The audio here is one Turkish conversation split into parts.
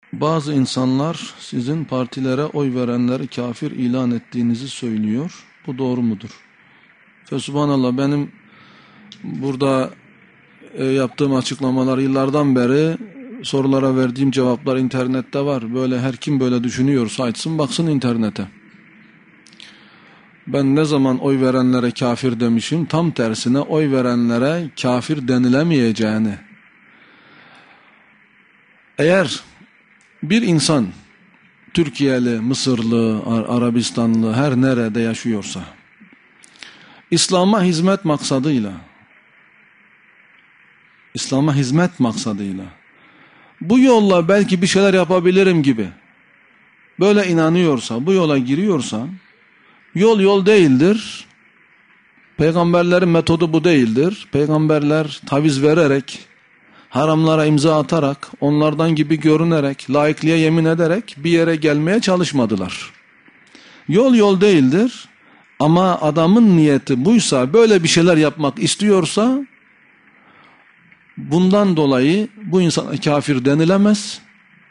Bazı insanlar sizin partilere oy verenleri kafir ilan ettiğinizi söylüyor. Bu doğru mudur? Fesubhanallah, benim burada yaptığım açıklamalar yıllardan beri, sorulara verdiğim cevaplar internette var. Böyle her kim böyle düşünüyorsa açsın baksın internete. Ben ne zaman oy verenlere kafir demişim? Tam tersine oy verenlere kafir denilemeyeceğini. Eğer bir insan Türkiye'li, Mısırlı, Arabistanlı her nerede yaşıyorsa İslam'a hizmet maksadıyla bu yolla belki bir şeyler yapabilirim gibi böyle inanıyorsa, bu yola giriyorsa, yol değildir. Peygamberlerin metodu bu değildir. Peygamberler taviz vererek, haramlara imza atarak, onlardan gibi görünerek, laikliğe yemin ederek bir yere gelmeye çalışmadılar. Yol değildir. Ama adamın niyeti buysa, böyle bir şeyler yapmak istiyorsa, bundan dolayı bu insana kafir denilemez.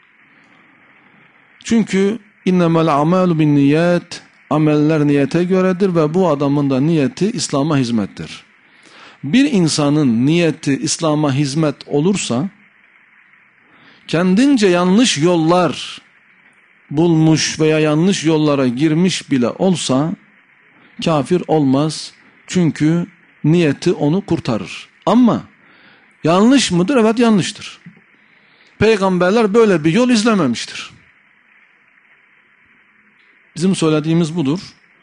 Çünkü innemel amalu bin niyet, ameller niyete göredir ve bu adamın da niyeti İslam'a hizmettir. Bir insanın niyeti İslam'a hizmet olursa, kendince yanlış yollar bulmuş veya yanlış yollara girmiş bile olsa kafir olmaz. Çünkü niyeti onu kurtarır. Ama yanlış mıdır? Evet, yanlıştır. Peygamberler böyle bir yol izlememiştir. Bizim söylediğimiz budur.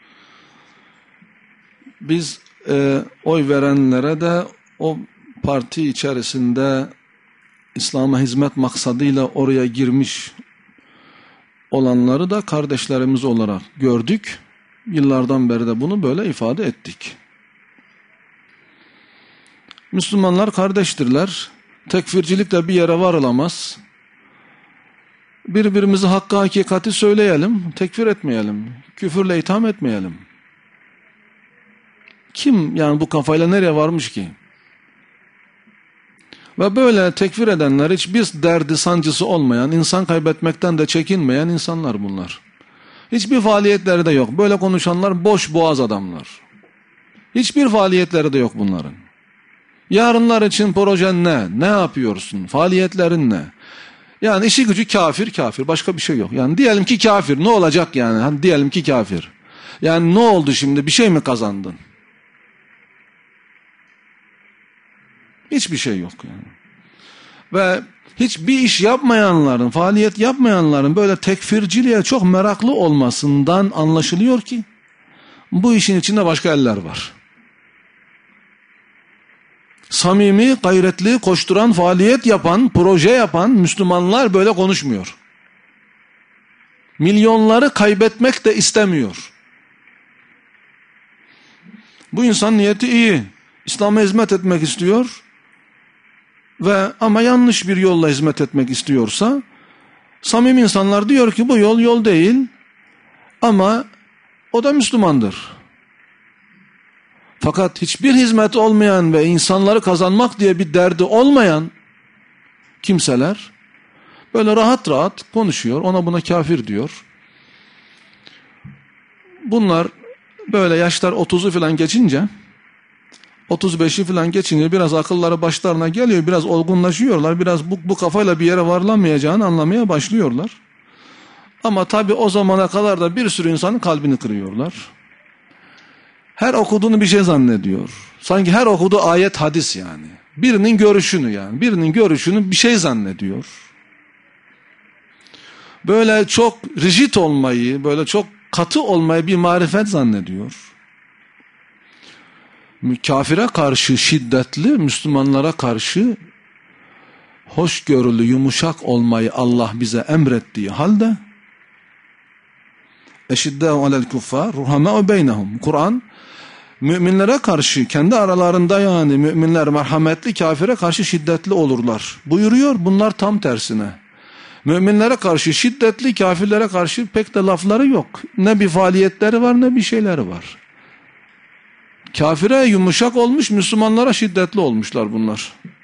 Biz oy verenlere de o parti içerisinde İslam'a hizmet maksadıyla oraya girmiş olanları da kardeşlerimiz olarak gördük. Yıllardan beri de bunu böyle ifade ettik. Müslümanlar kardeştirler. Tekfircilikle bir yere varılamaz. Birbirimize hakkı hakikati söyleyelim, tekfir etmeyelim, küfürle itham etmeyelim. Kim yani bu kafayla nereye varmış ki? Ve böyle tekfir edenler hiçbir derdi sancısı olmayan, insan kaybetmekten de çekinmeyen insanlar bunlar. Hiçbir faaliyetleri de yok. Böyle konuşanlar boş boğaz adamlar. Hiçbir faaliyetleri de yok bunların. Yarınlar için projen ne? Ne yapıyorsun? Faaliyetlerin ne? Yani işi gücü kafir. Başka bir şey yok. Yani diyelim ki kafir. Ne olacak yani? Hani diyelim ki kafir. Yani ne oldu şimdi? Bir şey mi kazandın? Hiçbir şey yok yani. Ve hiçbir iş yapmayanların, faaliyet yapmayanların böyle tekfirciliğe çok meraklı olmasından anlaşılıyor ki bu işin içinde başka eller var. Samimi, gayretli, koşturan, faaliyet yapan, proje yapan Müslümanlar böyle konuşmuyor. Milyonları kaybetmek de istemiyor. Bu insan niyeti iyi. İslam'a hizmet etmek istiyor. Ama yanlış bir yolla hizmet etmek istiyorsa, samimi insanlar diyor ki bu yol değil ama o da Müslümandır. Fakat hiçbir hizmet olmayan ve insanları kazanmak diye bir derdi olmayan kimseler böyle rahat konuşuyor, ona buna kafir diyor. Bunlar böyle yaşlar 30'u falan geçince, 35'i falan geçince biraz akılları başlarına geliyor, biraz olgunlaşıyorlar, biraz bu kafayla bir yere varılamayacağını anlamaya başlıyorlar. Ama tabii o zamana kadar da bir sürü insanın kalbini kırıyorlar. Her okuduğunu bir şey zannediyor. Sanki her okuduğu ayet hadis yani. Birinin görüşünü bir şey zannediyor. Böyle çok rigid olmayı, böyle çok katı olmayı bir marifet zannediyor. Kafire karşı şiddetli, Müslümanlara karşı hoşgörülü, yumuşak olmayı Allah bize emrettiği halde eşiddâhu alel kuffâr ruhamâ'u beynehum. Kur'an müminlere karşı kendi aralarında, yani müminler merhametli, kafire karşı şiddetli olurlar buyuruyor. Bunlar tam tersine. Müminlere karşı şiddetli, kafirlere karşı pek de lafları yok. Ne bir faaliyetleri var ne bir şeyleri var. Kafire yumuşak olmuş, Müslümanlara şiddetli olmuşlar bunlar.